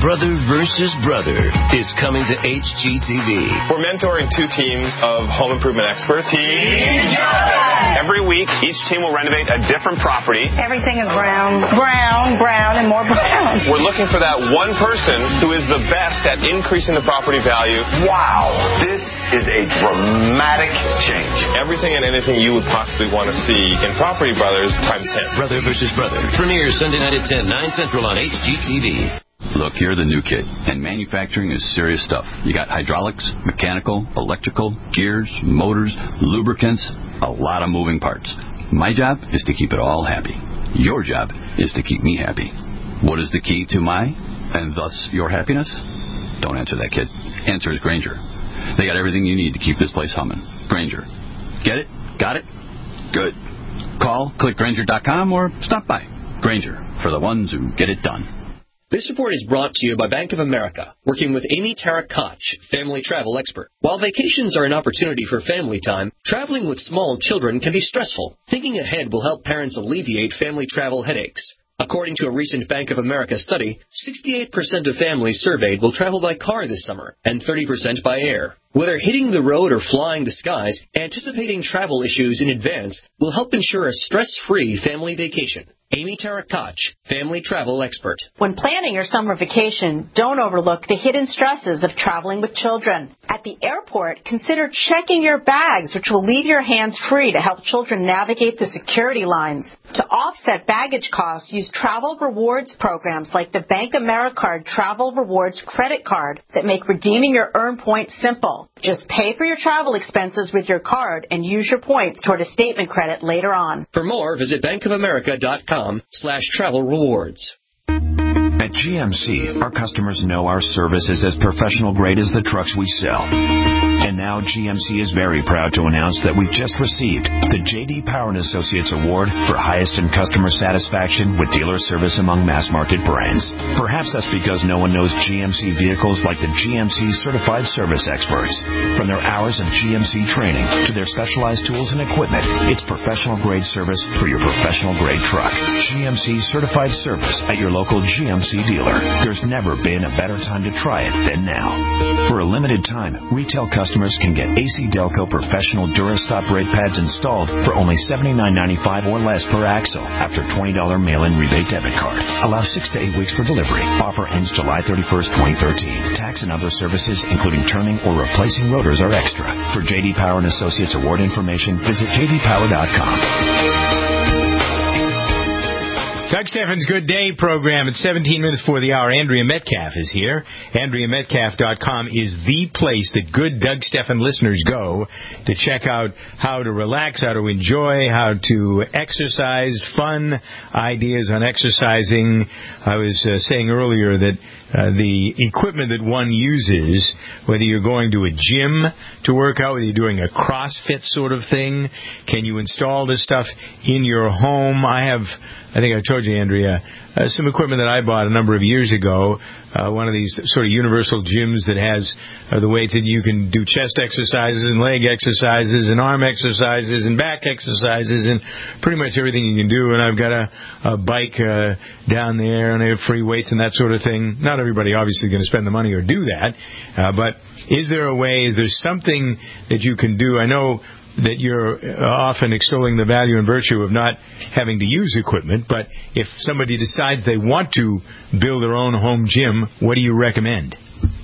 Brother versus Brother is coming to H G T V. We're mentoring two teams of home improvement experts. Team Jordan! Every week, each team will renovate a different property. Everything is brown, brown, brown, and more brown. We're looking for that one person who is the best at increasing the property value. Wow, this is a dramatic change. Everything and anything you would possibly want to see in Property Brothers times ten. Brother versus Brother premieres Sunday night at ten, nine Central on H G T V. Look, you're the new kid, and manufacturing is serious stuff. You got hydraulics, mechanical, electrical, gears, motors, lubricants, a lot of moving parts. My job is to keep it all happy. Your job is to keep me happy. What is the key to my, and thus your happiness? Don't answer that, kid. Answer is Grainger. They got everything you need to keep this place humming. Grainger. Get it? Got it? Good. Call, click Grainger dot com, or stop by. Grainger, for the ones who get it done. This report is brought to you by Bank of America, working with Amy Tara-Koch, family travel expert. While vacations are an opportunity for family time, traveling with small children can be stressful. Thinking ahead will help parents alleviate family travel headaches. According to a recent Bank of America study, sixty-eight percent of families surveyed will travel by car this summer, and thirty percent by air. Whether hitting the road or flying the skies, anticipating travel issues in advance will help ensure a stress-free family vacation. Amy Tara-Koch, family travel expert. When planning your summer vacation, don't overlook the hidden stresses of traveling with children. At the airport, consider checking your bags, which will leave your hands free to help children navigate the security lines. To offset baggage costs, use travel rewards programs like the Bank Americard Travel Rewards Credit Card that make redeeming your earned points simple. Just pay for your travel expenses with your card and use your points toward a statement credit later on. For more, visit bankofamerica.com slash travel rewards. At G M C, our customers know our service is as professional grade as the trucks we sell. And now G M C is very proud to announce that we've just received the J D Power and Associates Award for highest in customer satisfaction with dealer service among mass market brands. Perhaps that's because no one knows G M C vehicles like the G M C certified service experts. From their hours of G M C training to their specialized tools and equipment, it's professional grade service for your professional grade truck. G M C certified service at your local G M C dealer. There's never been a better time to try it than now. For a limited time, retail customers can get A C Delco professional Durastop brake pads installed for only seventy-nine ninety-five or less per axle after twenty dollars mail-in rebate debit card. Allow six to eight weeks for delivery. Offer ends July thirty-first, twenty thirteen. Tax and other services, including turning or replacing rotors, are extra. For J D Power and Associates Award information, visit j d power dot com. Doug Steffen's Good Day program at seventeen minutes before the hour. Andrea Metcalf is here. Andrea Metcalf dot com is the place that good Doug Steffen listeners go to check out how to relax, how to enjoy, how to exercise, fun ideas on exercising. I was uh, saying earlier that Uh, the equipment that one uses, whether you're going to a gym to work out, whether you're doing a CrossFit sort of thing, can you install this stuff in your home? I have, I think I told you, Andrea, uh, some equipment that I bought a number of years ago, uh, one of these sort of universal gyms that has uh, the weights that you can do chest exercises and leg exercises and arm exercises and back exercises and pretty much everything you can do. And I've got a, a bike uh, down there and I have free weights and that sort of thing. Not everybody obviously going to spend the money or do that, uh, but is there a way, is there something that you can do? I know that you're often extolling the value and virtue of not having to use equipment, but if somebody decides they want to build their own home gym, what do you recommend?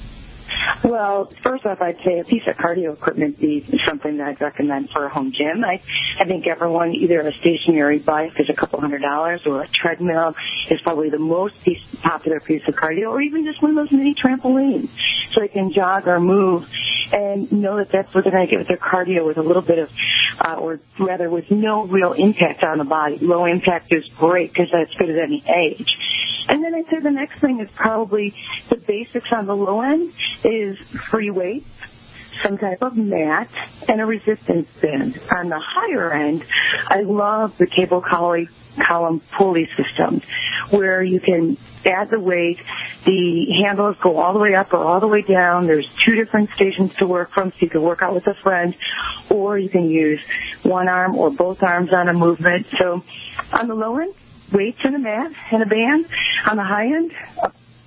Well, first off, I'd say a piece of cardio equipment would be something that I'd recommend for a home gym. I, I think everyone, either a stationary bike is a couple hundred dollars or a treadmill is probably the most piece, popular piece of cardio, or even just one of those mini trampolines so they can jog or move and know that that's what they're going to get with their cardio with a little bit of, uh, or rather with no real impact on the body. Low impact is great because that's good at any age. And then I'd say the next thing is probably the basics on the low end is free weights, some type of mat, and a resistance band. On the higher end, I love the cable collie column pulley system where you can add the weight, the handles go all the way up or all the way down. There's two different stations to work from, so you can work out with a friend, or you can use one arm or both arms on a movement. So on the low end, weights and a mat and a band. On the high end, a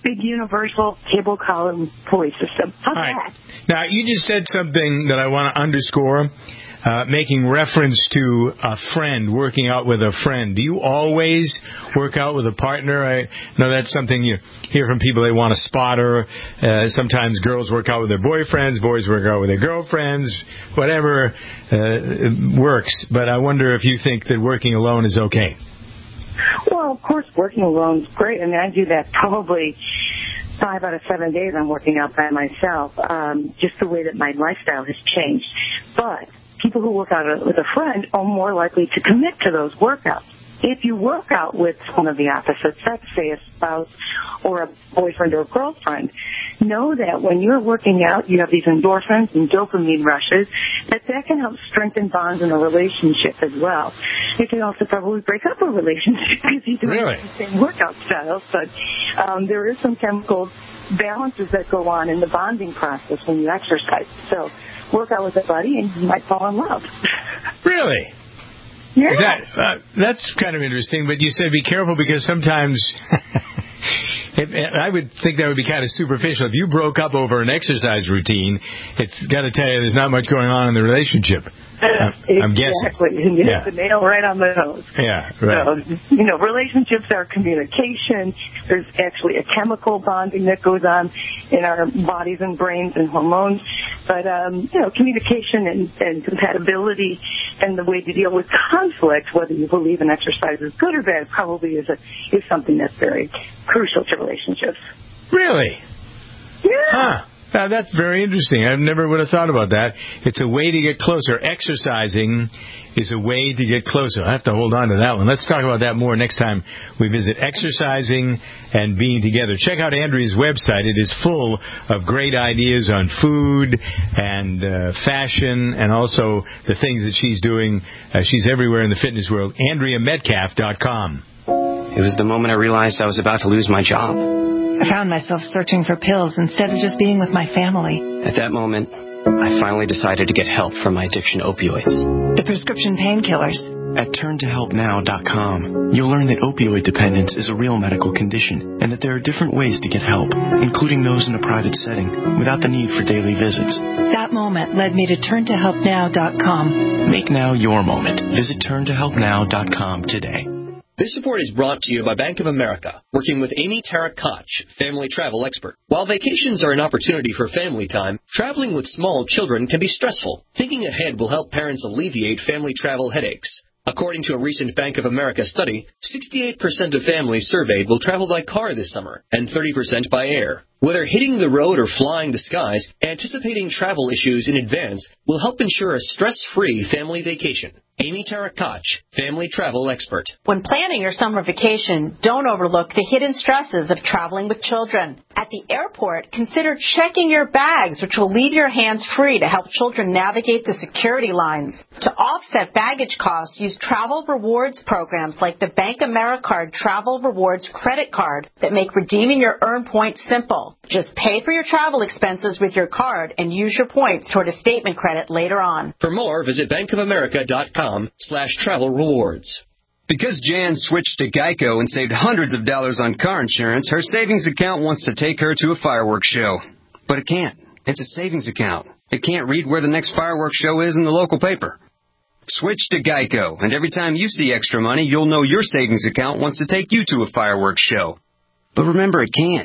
big universal cable column pulley system. How's All right. that? Now, you just said something that I want to underscore, uh, making reference to a friend, working out with a friend. Do you always work out with a partner? I know that's something you hear from people. They want a spotter. Uh, sometimes girls work out with their boyfriends, boys work out with their girlfriends, whatever uh, works. But I wonder if you think that working alone is okay. Well, of course, working alone is great. I mean, I do that probably five out of seven days I'm working out by myself, um, just the way that my lifestyle has changed. But people who work out with a friend are more likely to commit to those workouts. If you work out with one of the opposite sex, say a spouse or a boyfriend or a girlfriend, know that when you're working out, you have these endorphins and dopamine rushes, that that can help strengthen bonds in a relationship as well. It can also probably break up a relationship because you do really? the same workout styles, but um, there is some chemical balances that go on in the bonding process when you exercise. So work out with a buddy and you might fall in love. Really? Yeah. Is that, uh, that's kind of interesting, but you said be careful because sometimes it, I would think that would be kind of superficial. If you broke up over an exercise routine, it's got to tell you there's not much going on in the relationship. Uh, I'm guessing. Exactly. And you yeah. hit the nail right on the nose. Yeah, right. So, you know, relationships are communication. There's actually a chemical bonding that goes on in our bodies and brains and hormones. But, um, you know, communication and, and compatibility and the way to deal with conflict, whether you believe in exercise is good or bad, probably is a, is something that's very crucial to relationships. Really? Yeah. Huh. Now, that's very interesting. I never would have thought about that. It's a way to get closer. Exercising is a way to get closer. I have to hold on to that one. Let's talk about that more next time we visit exercising and being together. Check out Andrea's website. It is full of great ideas on food and uh, fashion and also the things that she's doing. Uh, she's everywhere in the fitness world. Andrea Metcalf dot com. It was the moment I realized I was about to lose my job. I found myself searching for pills instead of just being with my family. At that moment, I finally decided to get help from my addiction to opioids. The prescription painkillers. At turn to help now dot com, you'll learn that opioid dependence is a real medical condition and that there are different ways to get help, including those in a private setting, without the need for daily visits. That moment led me to turn to help now dot com. Make now your moment. Visit turn to help now dot com today. This support is brought to you by Bank of America, working with Amy Tara Koch, family travel expert. While vacations are an opportunity for family time, traveling with small children can be stressful. Thinking ahead will help parents alleviate family travel headaches. According to a recent Bank of America study, sixty-eight percent of families surveyed will travel by car this summer and thirty percent by air. Whether hitting the road or flying the skies, anticipating travel issues in advance will help ensure a stress-free family vacation. Amy Tara Koch, family travel expert. When planning your summer vacation, don't overlook the hidden stresses of traveling with children. At the airport, consider checking your bags, which will leave your hands free to help children navigate the security lines. To offset baggage costs, use travel rewards programs like the Bank Americard Travel Rewards Credit Card that make redeeming your earned points simple. Just pay for your travel expenses with your card and use your points toward a statement credit later on. For more, visit bank of america dot com slash travel rewards. Because Jan switched to Geico and saved hundreds of dollars on car insurance, her savings account wants to take her to a fireworks show. But it can't. It's a savings account. It can't read where the next fireworks show is in the local paper. Switch to Geico, and every time you see extra money, you'll know your savings account wants to take you to a fireworks show. But remember, it can't.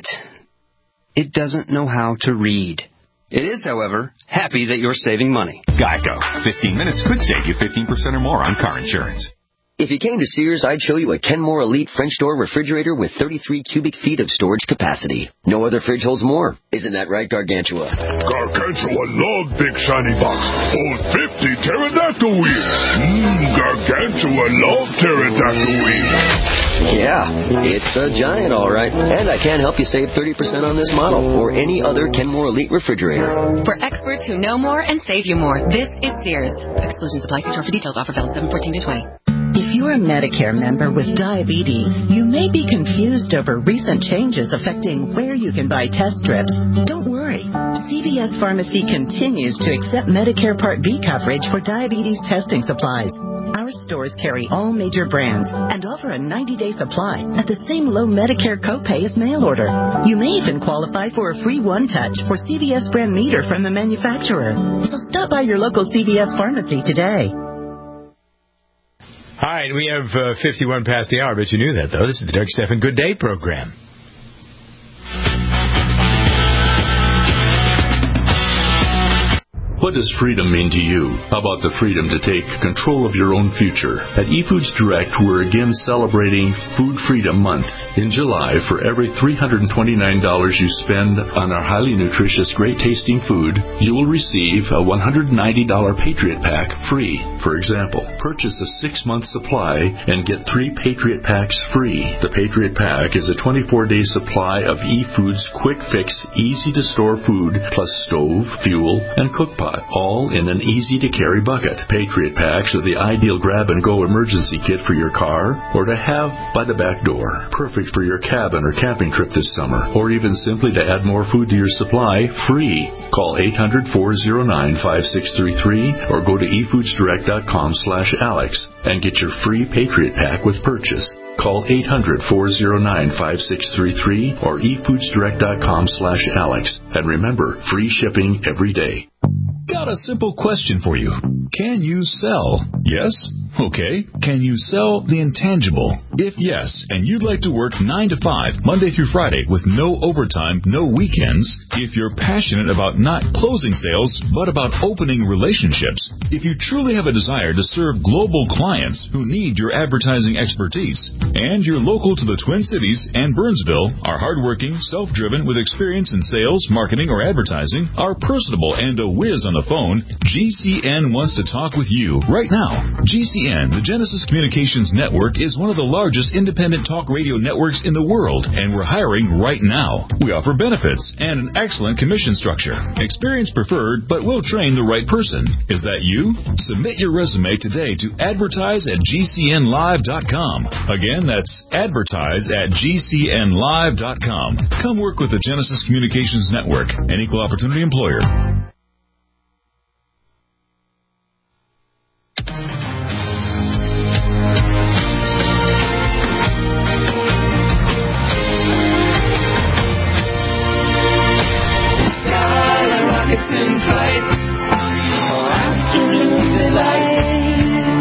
It doesn't know how to read. It is, however, happy that you're saving money. Geico. fifteen minutes could save you fifteen percent or more on car insurance. If you came to Sears, I'd show you a Kenmore Elite French door refrigerator with thirty-three cubic feet of storage capacity. No other fridge holds more. Isn't that right, Gargantua? Gargantua love big shiny box. Hold fifty pterodactyl wheels. Mmm, Gargantua love pterodactyl wheels. Yeah, it's a giant, all right. And I can help you save thirty percent on this model or any other Kenmore Elite refrigerator. For experts who know more and save you more, this is Sears. Exclusions apply. See store for details. Offer valid seven fourteen to twenty. If you're a Medicare member with diabetes, you may be confused over recent changes affecting where you can buy test strips. Don't worry. C V S Pharmacy continues to accept Medicare Part B coverage for diabetes testing supplies. Our Our stores carry all major brands and offer a ninety-day supply at the same low Medicare copay as mail order. You may even qualify for a free one-touch or C V S brand meter from the manufacturer. So stop by your local C V S pharmacy today. All right, we have uh, fifty-one past the hour, but you knew that, though. This is the Doug Stephan Good Day program. What does freedom mean to you? How about the freedom to take control of your own future? At eFoods Direct, we're again celebrating Food Freedom Month. In July, for every three hundred twenty-nine dollars you spend on our highly nutritious, great-tasting food, you will receive a one hundred ninety dollars Patriot Pack free. For example, purchase a six-month supply and get three Patriot Packs free. The Patriot Pack is a twenty-four day supply of eFoods quick-fix, easy-to-store food, plus stove, fuel, and cook pot, all in an easy-to-carry bucket. Patriot Packs are the ideal grab-and-go emergency kit for your car or to have by the back door. Perfect for your cabin or camping trip this summer, or even simply to add more food to your supply, free. Call eight hundred, four oh nine, five six three three or go to efoodsdirect.com slash Alex and get your free Patriot Pack with purchase. Call eight hundred, four oh nine, five six three three or efoodsdirect.com slash Alex. And remember, free shipping every day. Got a simple question for you. Can you sell? Yes? Okay. Can you sell the intangible? If yes, and you'd like to work nine to five, Monday through Friday, with no overtime, no weekends, if you're passionate about not closing sales, but about opening relationships, if you truly have a desire to serve global clients who need your advertising expertise, and you're local to the Twin Cities and Burnsville, are hardworking, self-driven, with experience in sales, marketing, or advertising, are personable, and a whiz on the phone, G C N wants to talk with you right now. G C N, the Genesis Communications Network, is one of the largest independent talk radio networks in the world, and we're hiring right now. We offer benefits and an excellent commission structure. Experience preferred, but we'll train the right person. Is that you? Submit your resume today to advertise at G C N live dot com. Again, that's advertise at G C N live dot com. Come work with the Genesis Communications Network, an equal opportunity employer. In flight, oh, afternoon delight.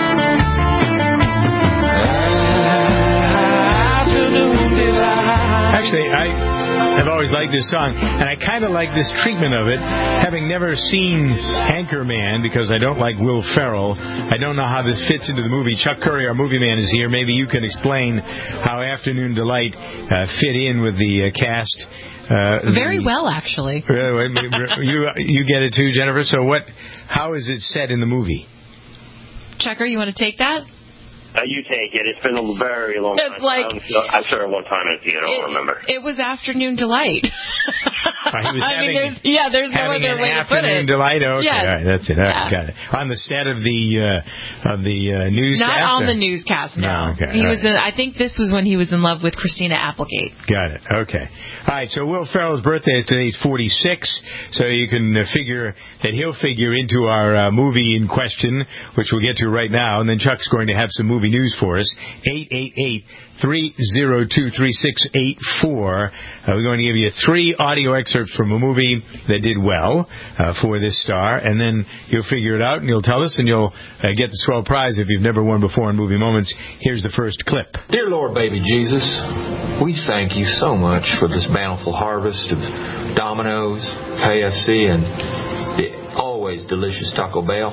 Afternoon delight. Actually, I have always liked this song, and I kind of like this treatment of it, having never seen Anchorman, because I don't like Will Ferrell. I don't know how this fits into the movie. Chuck Curry, our movie man, is here. Maybe you can explain how Afternoon Delight uh, fit in with the uh, cast. Uh, Very well, actually. you you get it too, Jennifer. So what? How is it set in the movie? Chucker, you want to take that? Uh, you take it. It's been a very long it's time. Like, I'm sure one time in a theater. I don't remember. It was Afternoon Delight. Uh, he was I having, mean, there's, yeah, there's no other way to put it. Afternoon Delight. Okay, yes. All right, that's it. All right, yeah. got it. On the set of the uh, of the uh, newscast. Not on or? the newscast. No. no okay, he right. was. In, I think this was when he was in love with Christina Applegate. Got it. Okay. All right. So Will Ferrell's birthday is today. He's forty-six. So you can uh, figure that he'll figure into our uh, movie in question, which we'll get to right now, and then Chuck's going to have some movie news for us. eight eight eight, three oh two, three six eight four. Uh, we're going to give you three audio excerpts from a movie that did well uh, for this star, and then you'll figure it out, and you'll tell us, and you'll uh, get the swell prize if you've never won before in Movie Moments. Here's the first clip. Dear Lord, baby Jesus, we thank you so much for this bountiful harvest of Domino's, K F C, and the always delicious Taco Bell.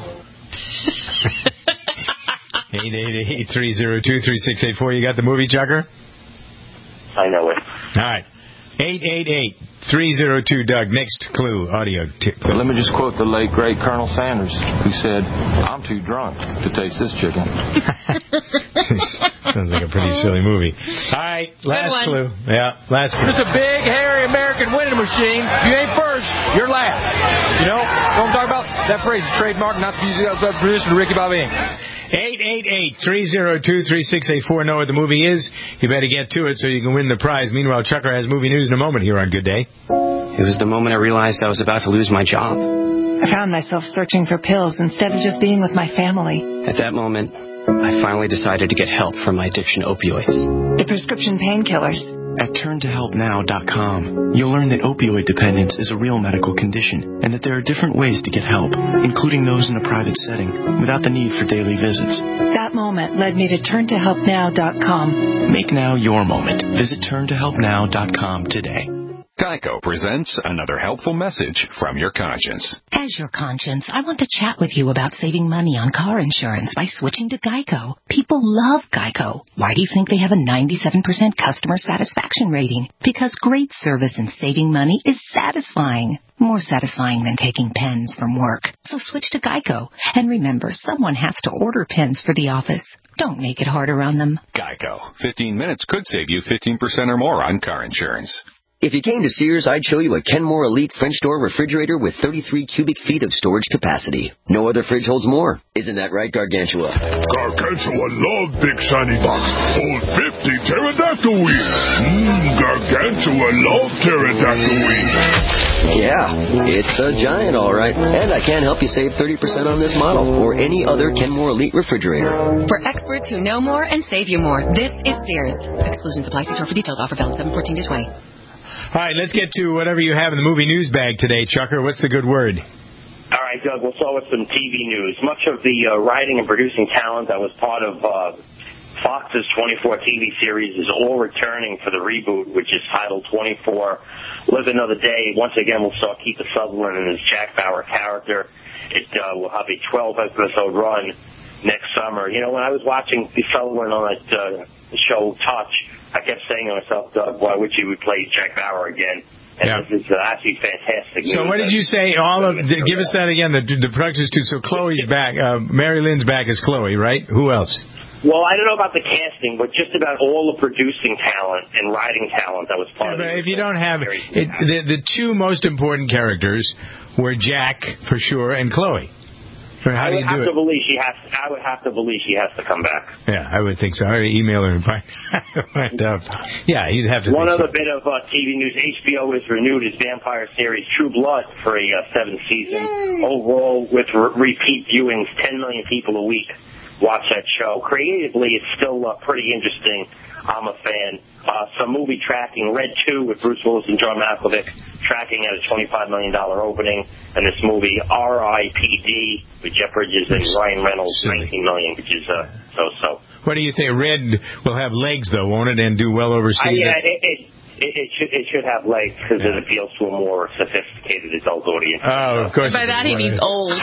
eight eight eight, three oh two, three six eight four. You got the movie, Chucker? I know it. All right. eight eight eight, three oh two, Doug. Next clue, audio. T- well, let me just quote the late, great Colonel Sanders, who said, I'm too drunk to taste this chicken. Sounds like a pretty silly movie. All right, last clue. Yeah, last clue. It's a big, hairy American winning machine. You ain't first, you're last. You know, what I'm talking about? That phrase is trademark, not to use it outside tradition of Ricky Bobby. eight eight eight, three oh two, three six eight four. Know what the movie is? You better get to it so you can win the prize. Meanwhile, Chucker has movie news in a moment here on Good Day. It was the moment I realized I was about to lose my job. I found myself searching for pills instead of just being with my family. At that moment, I finally decided to get help from my addiction to opioids. The prescription painkillers. At turn to help now dot com, you'll learn that opioid dependence is a real medical condition and that there are different ways to get help, including those in a private setting, without the need for daily visits. That moment led me to turn to help now dot com. Make now your moment. Visit turn to help now dot com today. Geico presents another helpful message from your conscience. As your conscience, I want to chat with you about saving money on car insurance by switching to Geico. People love Geico. Why do you think they have a ninety-seven percent customer satisfaction rating? Because great service and saving money is satisfying. More satisfying than taking pens from work. So switch to Geico. And remember, someone has to order pens for the office. Don't make it harder on them. Geico. fifteen minutes could save you fifteen percent or more on car insurance. If you came to Sears, I'd show you a Kenmore Elite French door refrigerator with thirty-three cubic feet of storage capacity. No other fridge holds more. Isn't that right, Gargantua? Gargantua love big shiny box. Hold fifty pterodactyl wheels. Mmm, Gargantua love pterodactyl wheels. Yeah, it's a giant, all right. And I can help you save thirty percent on this model or any other Kenmore Elite refrigerator. For experts who know more and save you more, this is Sears. Exclusions apply. See store for details. Offer valid seven fourteen to twenty. All right, let's get to whatever you have in the movie news bag today, Chucker. What's the good word? All right, Doug, we'll start with some T V news. Much of the uh, writing and producing talent that was part of uh, Fox's twenty-four T V series is all returning for the reboot, which is titled twenty-four Live Another Day. Once again, we'll start Kiefer Sutherland and his Jack Bauer character. It uh, will have a twelve-episode run next summer. You know, when I was watching Sutherland on that uh, show Touch, I kept saying to myself, Doug, why would you replace Jack Bauer again? And yeah. This is uh, actually fantastic. So what did you say? All of the, give us that again. The, the productions too. So Chloe's back. Uh, Mary Lynn's back as Chloe, right? Who else? Well, I don't know about the casting, but just about all the producing talent and writing talent that was part yeah, of it. If you don't have it, the the two most important characters were Jack for sure and Chloe. How I do would you have do to it? believe she has. I would have to believe she has to come back. Yeah, I would think so. I would email her and find out. Yeah, you'd have to. One other so. bit of uh, T V news: H B O has renewed its vampire series True Blood for a uh, seventh season. Yay. Overall, with re- repeat viewings, ten million people a week watch that show. Creatively, it's still uh, pretty interesting. I'm a fan. Uh, some movie tracking, Red two with Bruce Willis and John Malkovich, tracking at a twenty-five million dollars opening. And this movie, R I P D with Jeff Bridges and Ryan Reynolds, nineteen million dollars, which is uh, so-so. What do you think? Red will have legs, though, won't it, and do well overseas? Uh, yeah, it, it, it, it, should, it should have legs because yeah. it appeals to a more sophisticated adult audience. Oh, of course. By that he means old.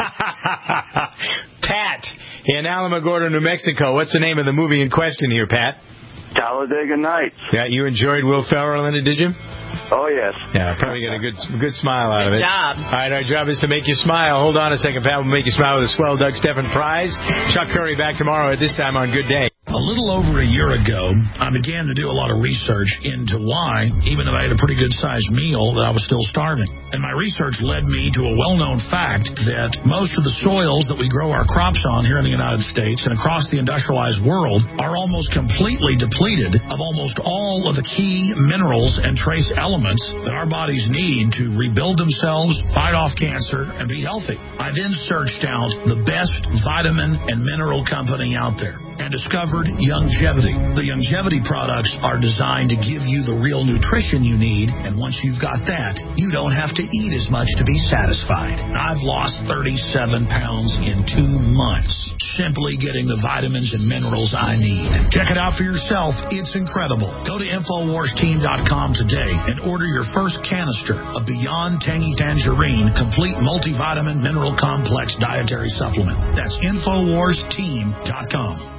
Pat, in Alamogordo, New Mexico. What's the name of the movie in question here, Pat? Talladega Nights. Yeah, you enjoyed Will Ferrell in it, did you? Oh, yes. Yeah, probably got a good good smile out good of it. Good job. All right, our job is to make you smile. Hold on a second, Pat. We'll make you smile with a swell Doug Stephan prize. Chuck Curry back tomorrow at this time on Good Day. A little over a year ago, I began to do a lot of research into why, even if I had a pretty good-sized meal, that I was still starving. And my research led me to a well-known fact that most of the soils that we grow our crops on here in the United States and across the industrialized world are almost completely depleted of almost all of the key minerals and trace elements that our bodies need to rebuild themselves, fight off cancer, and be healthy. I then searched out the best vitamin and mineral company out there and discovered Youngevity. The Youngevity products are designed to give you the real nutrition you need, and once you've got that, you don't have to eat as much to be satisfied. I've lost thirty-seven pounds in two months, simply getting the vitamins and minerals I need. Check it out for yourself. It's incredible. Go to Infowars Team dot com today and order your first canister of Beyond Tangy Tangerine Complete Multivitamin Mineral Complex Dietary Supplement. That's Infowars Team dot com.